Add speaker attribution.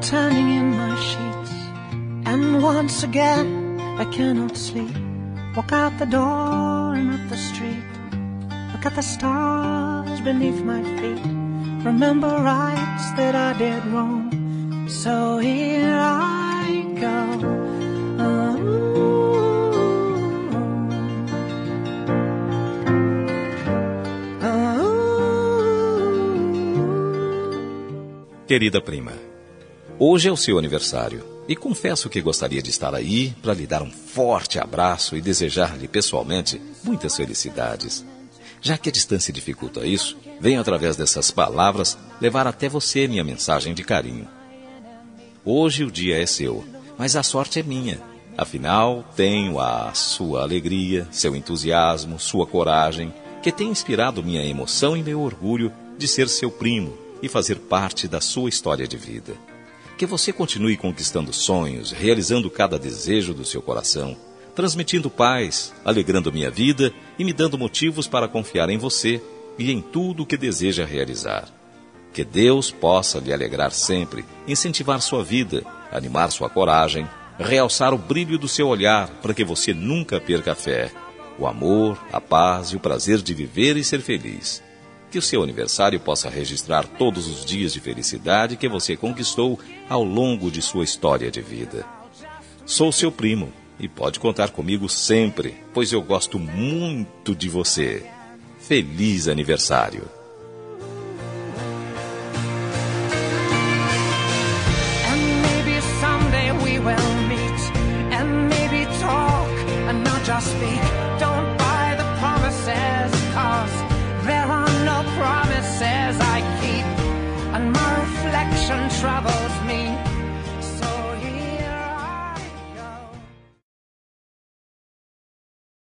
Speaker 1: turning in my sheets, and once again I cannot sleep. Walk out the door and up the street, look at the stars beneath my feet, remember rights that I did wrong, so here I go.
Speaker 2: Querida prima, hoje é o seu aniversário e confesso que gostaria de estar aí para lhe dar um forte abraço e desejar-lhe pessoalmente muitas felicidades. Já que a distância dificulta isso, venho através dessas palavras levar até você minha mensagem de carinho. Hoje o dia é seu, mas a sorte é minha. Afinal, tenho a sua alegria, seu entusiasmo, sua coragem, que tem inspirado minha emoção e meu orgulho de ser seu primo e fazer parte da sua história de vida. Que você continue conquistando sonhos, realizando cada desejo do seu coração, transmitindo paz, alegrando minha vida e me dando motivos para confiar em você e em tudo o que deseja realizar. Que Deus possa lhe alegrar sempre, incentivar sua vida, animar sua coragem, realçar o brilho do seu olhar para que você nunca perca a fé, o amor, a paz e o prazer de viver e ser feliz. Que o seu aniversário possa registrar todos os dias de felicidade que você conquistou ao longo de sua história de vida. Sou seu primo e pode contar comigo sempre, pois eu gosto muito de você. Feliz aniversário!